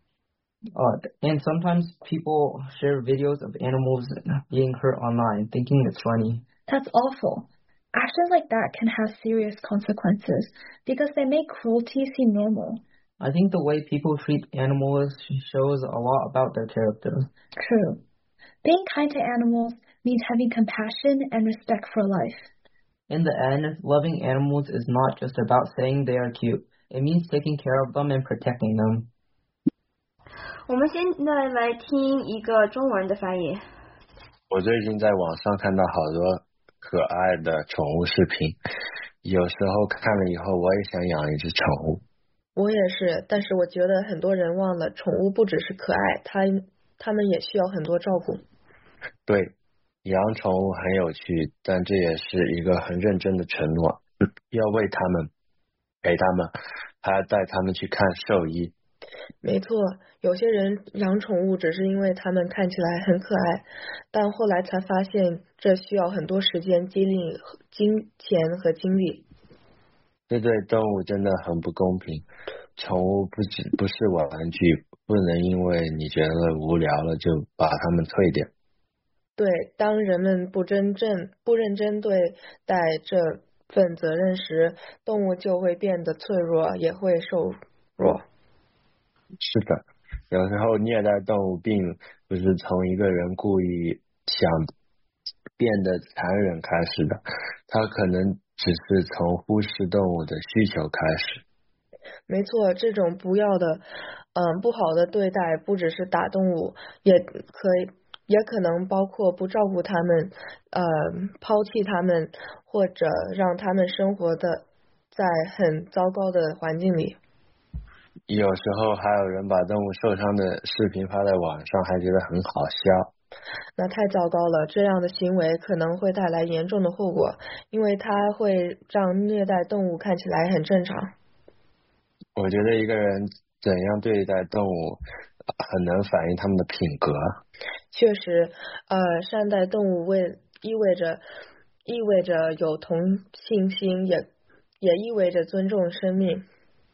Uh, and sometimes people share videos of animals being hurt online, thinking it's funny. That's awful. Actions like that can have serious consequences because they make cruelty seem normal. I think the way people treat animals shows a lot about their character. True. Being kind to animals means having compassion and respect for life. In the end, loving animals is not just about saying they are cute. It means taking care of them and protecting them. 我们现在来听一个中文的翻译。 我最近在网上看到好多可爱的宠物视频，有时候看了以后我也想养一只宠物。 我也是，但是我觉得很多人忘了，宠物不只是可爱，它它们也需要很多照顾。 对，养宠物很有趣，但这也是一个很认真的承诺，要喂它们，陪它们，还要带它们去看兽医。 没错，有些人养宠物只是因为它们看起来很可爱，但后来才发现这需要很多时间、精力、金钱和精力。 这对动物真的很不公平。宠物不只不是玩具，不能因为你觉得无聊了就把它们退掉。 对，当人们不真正不认真对待这份责任时，动物就会变得脆弱，也会瘦弱。 是的，有时候虐待动物并不是从一个人故意想变得残忍开始的，它可能只是从忽视动物的需求开始。 没错，这种不要的嗯不好的对待不只是打动物，也可以也可能包括不照顾它们，呃抛弃它们，或者让它们生活的在很糟糕的环境里。 有时候还有人把动物受伤的视频发在网上，还觉得很好笑。 那太糟糕了，这样的行为可能会带来严重的后果，因为它会让虐待动物看起来很正常。 我觉得一个人怎样对待动物很能反映他们的品格。 确实，呃，善待动物为意味着意味着有同情心，也也意味着尊重生命。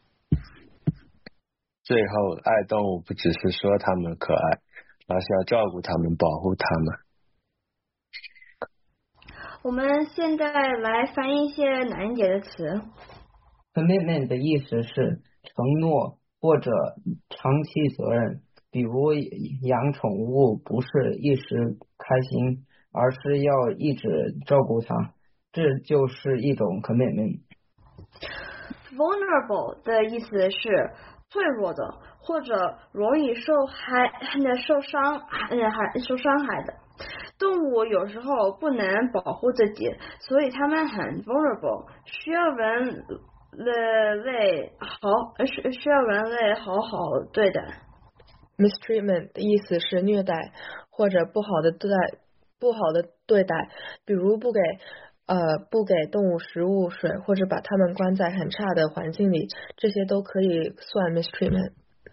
最后，爱动物不只是说它们可爱，而是要照顾它们，保护它们。 我们现在来翻译一些难解的词。 Commitment 的意思是承诺或者长期责任，比如养宠物不是一时开心，而是要一直照顾它，这就是一种 commitment。 Vulnerable 的意思是脆弱的，或者容易受害、受伤、还受伤害的。动物有时候不能保护自己，所以它们很 vulnerable， 需要人类好需需要人类好好对待。 Mistreatment 的意思是虐待或者不好的对待，不好的对待，比如不给呃不给动物食物、水，或者把它们关在很差的环境里，这些都可以算 mistreatment。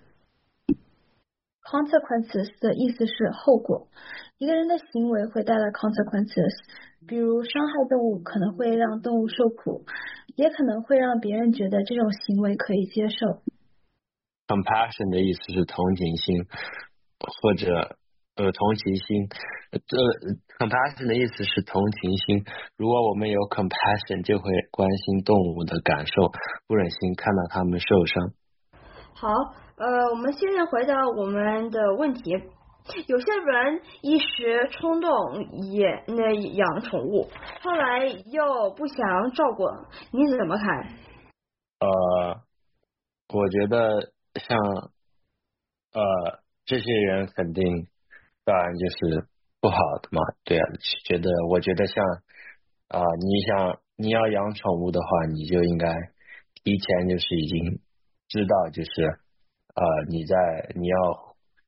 Consequences 的意思是后果，一个人的行为会带来 consequences， 比如伤害动物可能会让动物受苦，也可能会让别人觉得这种行为可以接受。 Compassion 的意思是同情心，或者呃同情心，这 compassion 的意思是同情心。如果我们有 compassion， 就会关心动物的感受，不忍心看到它们受伤。 好，呃，我们现在回到我们的问题。有些人一时冲动也那养宠物，后来又不想照顾，你怎么看？ 呃，我觉得像呃这些人肯定当然就是不好的嘛，对啊，觉得我觉得像啊、呃、你想你要养宠物的话，你就应该提前就是已经知道就是呃你在你要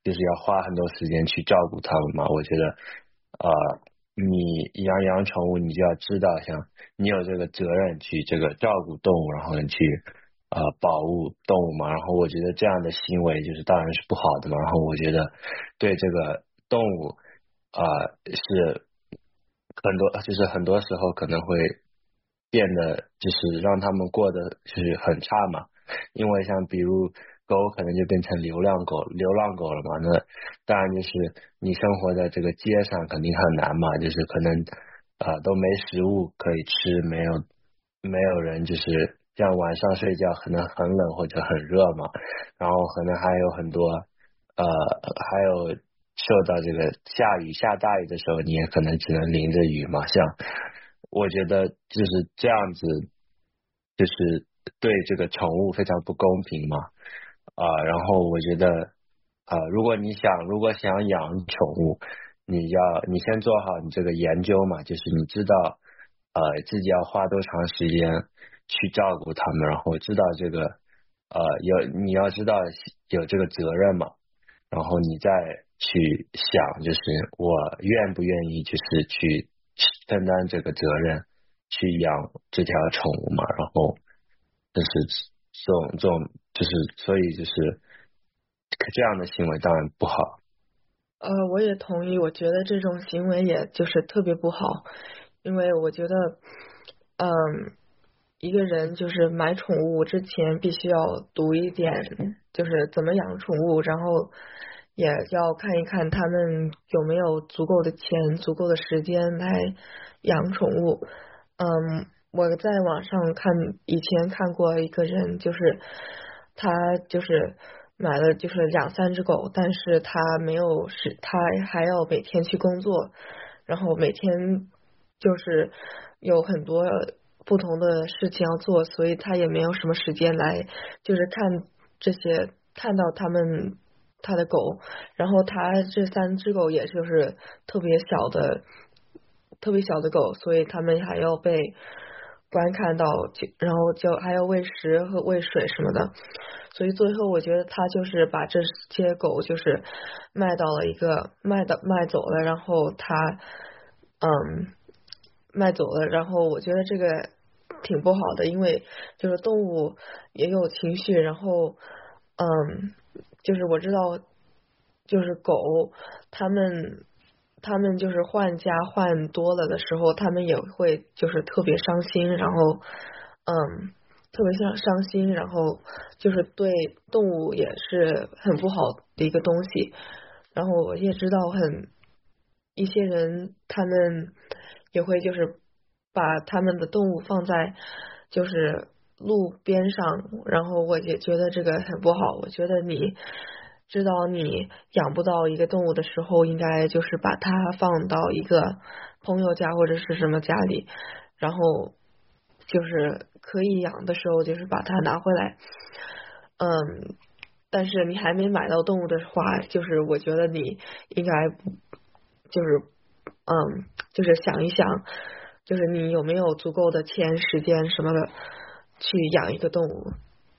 就是要花很多时间去照顾它们嘛。我觉得呃你养养宠物，你就要知道像你有这个责任去这个照顾动物，然后去呃保护动物嘛。然后我觉得这样的行为就是当然是不好的嘛。然后我觉得对这个动物呃是很多就是很多时候可能会变得就是让他们过得就是很差嘛。因为像比如狗可能就变成流浪狗流浪狗了嘛，那当然就是你生活在这个街上肯定很难嘛，就是可能呃都没食物可以吃，没有没有人就是像晚上睡觉可能很冷或者很热嘛，然后可能还有很多呃还有受到这个下雨下大雨的时候你也可能只能淋着雨嘛。像我觉得就是这样子就是对这个宠物非常不公平嘛。啊、呃，然后我觉得啊、呃，如果你想如果想养宠物，你要你先做好你这个研究嘛，就是你知道呃自己要花多长时间去照顾它们，然后知道这个呃有你要知道有这个责任嘛，然后你再去想就是我愿不愿意就是去分担这个责任去养这条宠物嘛。然后就是这种这种就是所以就是这样的行为当然不好。 呃，我也同意，我觉得这种行为也就是特别不好，因为我觉得嗯一个人就是买宠物之前必须要读一点就是怎么养宠物，然后也要看一看他们有没有足够的钱足够的时间来养宠物。嗯，我在网上看以前看过一个人，就是他就是买了就是两三只狗，但是他没有是他还要每天去工作，然后每天就是有很多不同的事情要做，所以他也没有什么时间来就是看这些看到他们他的狗。然后他这三只狗也就是特别小的特别小的狗，所以他们还要被观看到，然后就还要喂食和喂水什么的。所以最后我觉得他就是把这些狗就是卖到了一个卖的卖走了，然后他嗯卖走了，然后我觉得这个挺不好的，因为就是动物也有情绪，然后嗯就是我知道就是狗他们他们就是换家换多了的时候，他们也会就是特别伤心，然后嗯特别伤伤心，然后就是对动物也是很不好的一个东西。然后我也知道很一些人他们也会就是把他们的动物放在就是路边上，然后我也觉得这个很不好。我觉得你知道你养不到一个动物的时候，应该就是把它放到一个朋友家或者是什么家里，然后就是可以养的时候就是把它拿回来。嗯但是你还没买到动物的话，就是我觉得你应该就是嗯就是想一想，就是你有没有足够的钱时间什么的去养一个动物。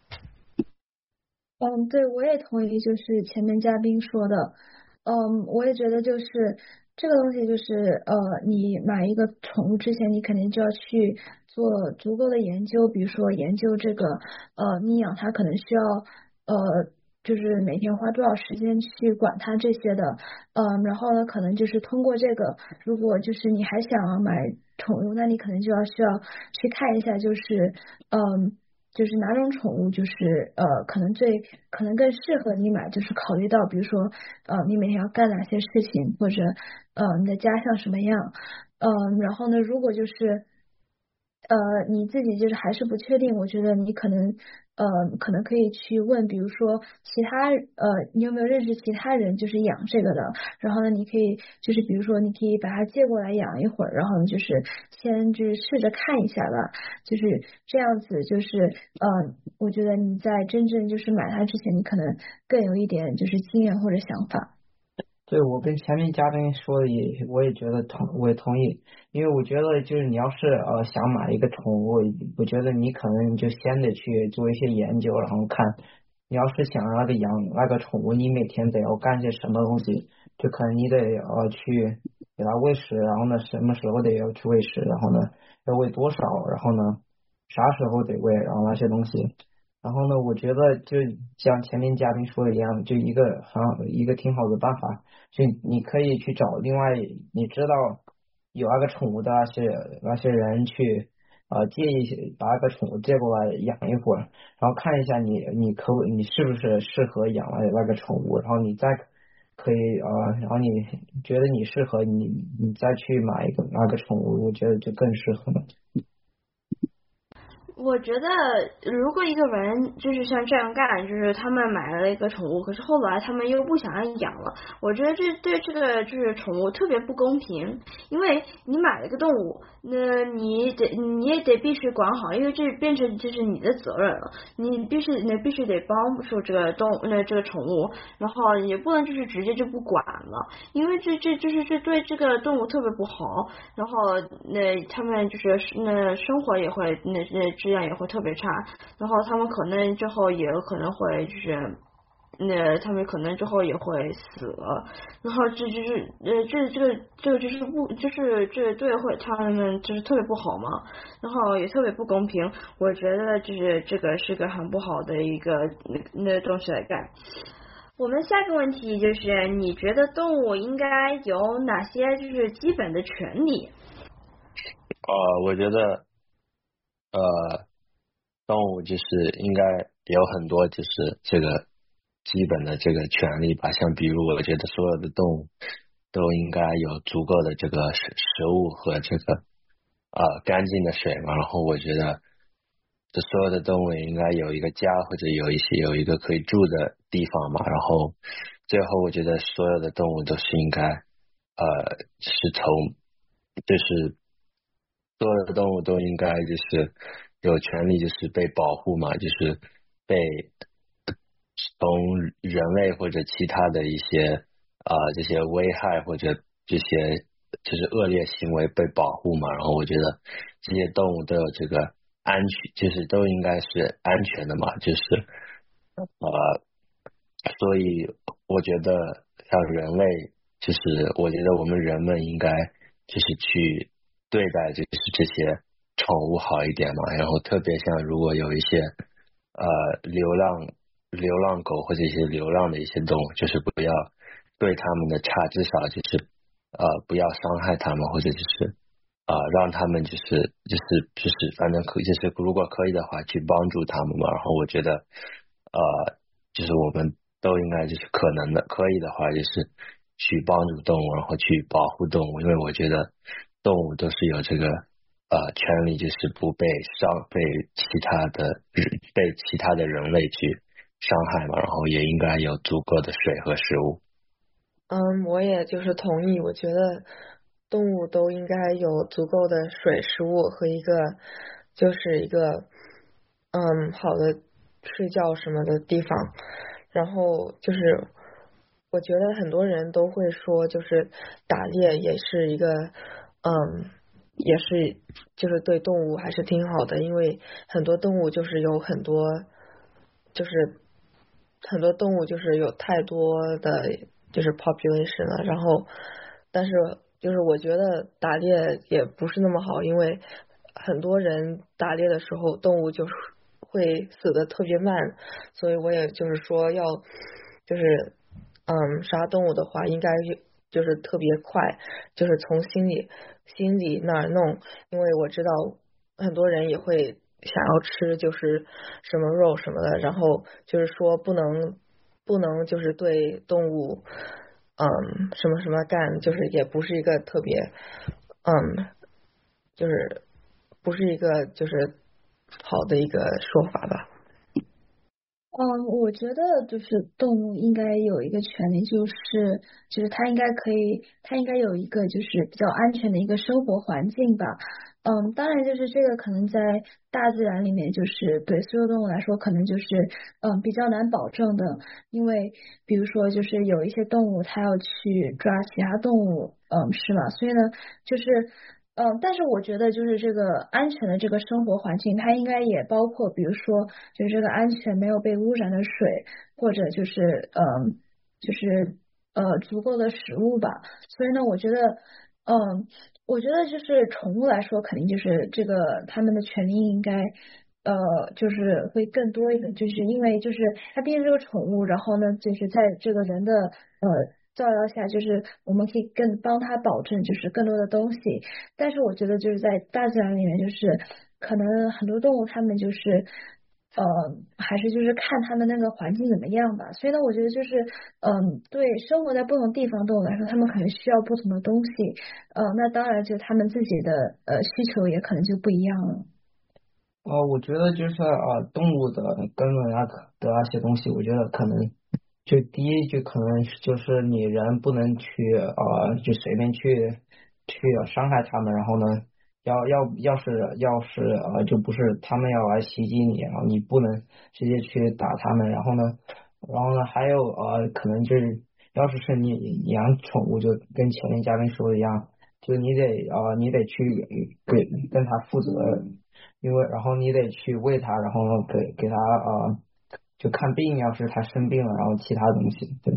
嗯，对，我也同意，就是前面嘉宾说的，嗯，我也觉得就是这个东西就是呃，你买一个宠物之前，你肯定就要去做足够的研究，比如说研究这个呃，你养它可能需要呃。就是每天花多少时间去管它这些的，嗯，然后呢，可能就是通过这个，如果就是你还想买宠物，那你可能就要需要去看一下，就是嗯。就是哪种宠物就是呃可能最可能更适合你买，就是考虑到比如说呃你每天要干哪些事情，或者呃你的家像什么样，嗯、呃、然后呢如果就是呃你自己就是还是不确定，我觉得你可能呃可能可以去问，比如说其他呃你有没有认识其他人就是养这个的，然后呢你可以就是比如说你可以把它借过来养一会儿，然后你就是先就是试着看一下吧，就是这样子就是呃我觉得你在真正就是买它之前，你可能更有一点就是经验或者想法。 对，我跟前面嘉宾说的也，我也觉得同，我也同意，因为我觉得就是你要是呃想买一个宠物，我觉得你可能就先得去做一些研究，然后看你要是想那个养那个宠物，你每天得要干些什么东西，就可能你得呃去给它喂食，然后呢什么时候得要去喂食，然后呢要喂多少，然后呢啥时候得喂，然后那些东西。然后呢，我觉得就像前面嘉宾说的一样，就一个很好一个挺好的办法，就你可以去找另外你知道有那个宠物的那些那些人去呃借一把那个宠物借过来养一会儿，然后看一下你你可你是不是适合养那那个宠物，然后你再可以呃，然后你觉得你适合你你再去买一个那个宠物，我觉得就更适合了。 我觉得如果一个人就是像这样干，就是他们买了一个宠物，可是后来他们又不想要养了，我觉得这对这个就是宠物特别不公平。因为你买了一个动物，那你得你也得必须管好，因为这变成就是你的责任了，你必须你必须得帮助这个动那这个宠物，然后也不能就是直接就不管了，因为这这就是这对这个动物特别不好，然后那他们就是那生活也会那那质量也会特别差，然后他们可能之后也有可能会就是那他们可能之后也会死了，然后这就是呃这这个这个就是不就是这对会他们就是特别不好嘛，然后也特别不公平，我觉得就是这个是个很不好的一个那那东西来干。我们下个问题就是，你觉得动物应该有哪些就是基本的权利？ 呃，我觉得呃，动物就是应该有很多就是这个基本的这个权利吧，像比如我觉得所有的动物都应该有足够的这个食食物和这个呃干净的水嘛，然后我觉得这所有的动物也应该有一个家，或者有一些有一个可以住的地方嘛，然后最后我觉得所有的动物都是应该呃是从就是所有的动物都应该就是有权利就是被保护嘛，就是被从人类或者其他的一些啊、呃、这些危害或者这些就是恶劣行为被保护嘛，然后我觉得这些动物都有这个安全，就是都应该是安全的嘛，就是呃，所以我觉得像人类，就是我觉得我们人们应该就是去对待就是这些宠物好一点嘛，然后特别像如果有一些呃流浪流浪狗或者一些流浪的一些动物，就是不要对他们的差，至少就是呃不要伤害他们，或者就是啊、呃，让他们就是就是就是反正可就是如果可以的话去帮助他们嘛，然后我觉得呃就是我们都应该就是可能的可以的话就是去帮助动物，然后去保护动物，因为我觉得动物都是有这个呃权利，就是不被伤被其他的被其他的人类去伤害嘛，然后也应该有足够的水和食物。 嗯，我也就是同意，我觉得动物都应该有足够的水、食物和一个就是一个嗯好的睡觉什么的地方。然后就是我觉得很多人都会说，就是打猎也是一个嗯也是就是对动物还是挺好的，因为很多动物就是有很多就是很多动物就是有太多的就是 population 了，然后但是就是我觉得打猎也不是那么好，因为很多人打猎的时候动物就是会死的特别慢，所以我也就是说要就是嗯杀动物的话应该就是特别快，就是从心里心里那儿弄，因为我知道很多人也会想要吃就是什么肉什么的，然后就是说不能不能就是对动物嗯什么什么干，就是也不是一个特别嗯就是不是一个就是好的一个说法吧。 嗯，我觉得就是动物应该有一个权利，就是就是它应该可以，它应该有一个就是比较安全的一个生活环境吧。嗯，当然就是这个可能在大自然里面，就是对所有动物来说，可能就是嗯比较难保证的，因为比如说就是有一些动物它要去抓其他动物，嗯是吧？所以呢，就是嗯，但是我觉得就是这个安全的这个生活环境，它应该也包括，比如说就是这个安全没有被污染的水，或者就是嗯，就是呃足够的食物吧。所以呢，我觉得嗯，我觉得就是宠物来说，肯定就是这个他们的权利应该呃就是会更多一点，就是因为就是它毕竟是个宠物，然后呢，就是在这个人的呃。照料下，就是我们可以更帮他保证就是更多的东西，但是我觉得就是在大自然里面，就是可能很多动物它们就是呃还是就是看它们那个环境怎么样吧，所以呢，我觉得就是嗯对生活在不同地方动物来说，它们可能需要不同的东西，呃那当然就它们自己的呃需求也可能就不一样了。 呃，我觉得就是呃动物的根本啊的那些东西，我觉得可能。就第一就可能就是你人不能去呃就随便去去伤害他们，然后呢要要要是要是呃就不是他们要来袭击你，然后你不能直接去打他们，然后呢然后呢还有呃可能就是要是是你养宠物，就跟前面嘉宾说的一样，就你得呃你得去给跟他负责，因为然后你得去喂它，然后给给它呃。就看病，要是它生病了，然后其他东西，对。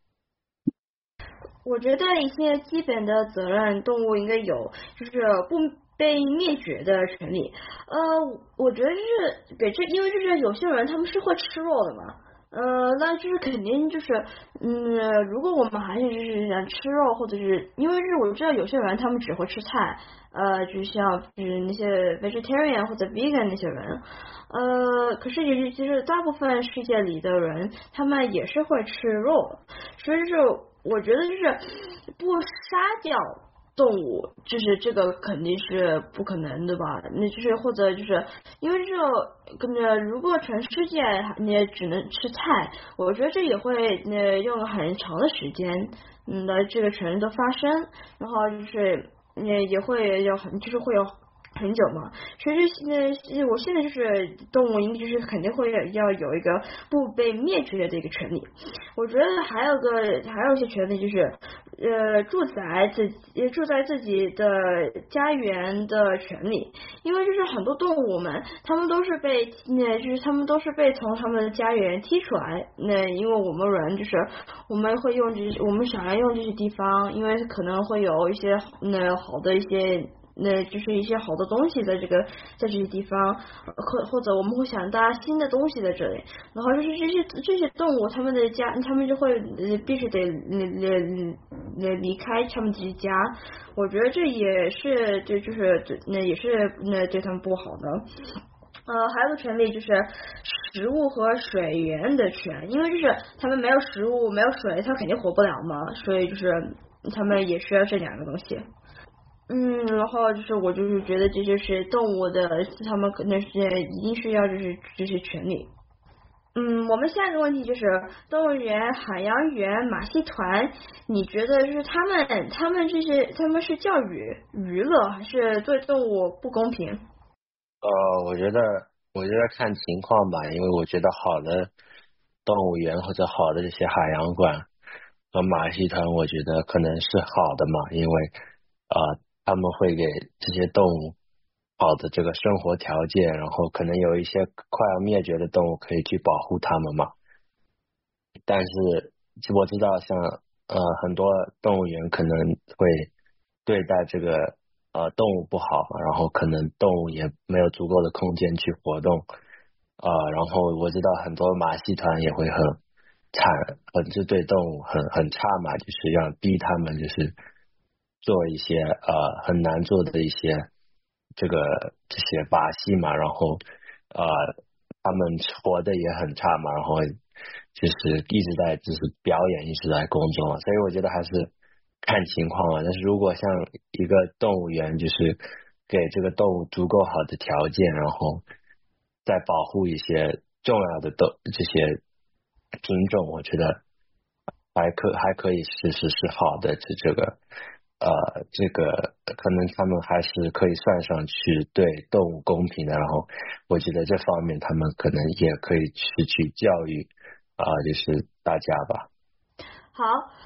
我觉得一些基本的责任，动物应该有，就是不被灭绝的权利。呃，我觉得就是给这，因为就是有些人他们是会吃肉的嘛。呃，那就是肯定就是，嗯，如果我们还是就是想吃肉，或者是因为是我知道有些人他们只会吃菜，呃，就像就是那些 vegetarian 或者 vegan 那些人，呃，可是也其实大部分世界里的人，他们也是会吃肉，所以就是我觉得就是不杀掉动物，就是这个肯定是不可能的吧？那就是或者就是因为这跟着，如果全世界你也只能吃菜，我觉得这也会呃用很长的时间，嗯的这个全都发生，然后就是也也会有很就是会有。很久嘛，所以现在我现在就是动物，应该就是肯定会要有一个不被灭绝的一个权利。我觉得还有个还有一些权利就是呃住在自己住在自己的家园的权利，因为就是很多动物们，他们都是被那就是他们都是被从他们的家园踢出来，那因为我们人就是我们会用这我们想要用这些地方，因为可能会有一些那好的一些。那就是一些好的东西在这个在这些地方，或或者我们会想搭新的东西在这里，然后就是这些这些动物，他们的家，他们就会必须得离离开他们自己家。我觉得这也是就就是那也是那对他们不好的。呃，还有个权利就是食物和水源的权，因为就是他们没有食物没有水，他肯定活不了嘛，所以就是他们也需要这两个东西。嗯，然后就是我就是觉得这就是动物的，他们可能是一定是要就是这些权利。嗯，我们下一个问题就是动物园、海洋园、马戏团，你觉得就是他们他们这些他们是教育娱乐还是对动物不公平？ 呃，我觉得我觉得看情况吧，因为我觉得好的动物园或者好的这些海洋馆和马戏团，我觉得可能是好的嘛，因为呃。他们会给这些动物好的这个生活条件，然后可能有一些快要灭绝的动物可以去保护它们嘛。但是我知道像呃很多动物园可能会对待这个呃动物不好嘛，然后可能动物也没有足够的空间去活动，呃然后我知道很多马戏团也会很惨，很就对动物很很差嘛，就是要逼他们就是做一些呃很难做的一些这个这些把戏嘛，然后呃他们活的也很差嘛，然后就是一直在就是表演，一直在工作，所以我觉得还是看情况嘛。但是如果像一个动物园，就是给这个动物足够好的条件，然后再保护一些重要的动这些品种，我觉得还可还可以是是是好的，这这个。呃，这个可能他们还是可以算上去对动物公平的，然后我觉得这方面他们可能也可以去去教育啊、呃，就是大家吧。 好，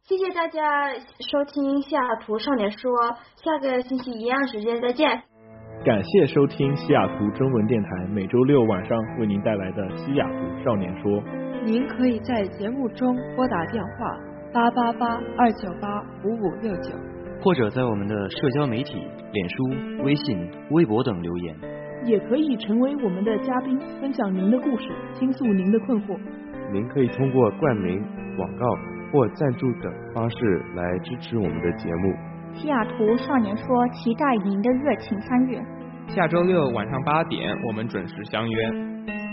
谢谢大家收听西雅图少年说，下个星期一样时间再见。 感谢收听西雅图中文电台每周六晚上为您带来的西雅图少年说。 您可以在节目中拨打电话八八八二九八五五六九， 或者在我们的社交媒体脸书、微信、微博等留言， 也可以成为我们的嘉宾，分享您的故事，倾诉您的困惑。 您可以通过冠名、广告或赞助等方式来支持我们的节目。 西雅图少年说，期待您的热情参与。 下周六晚上八点，我们准时相约。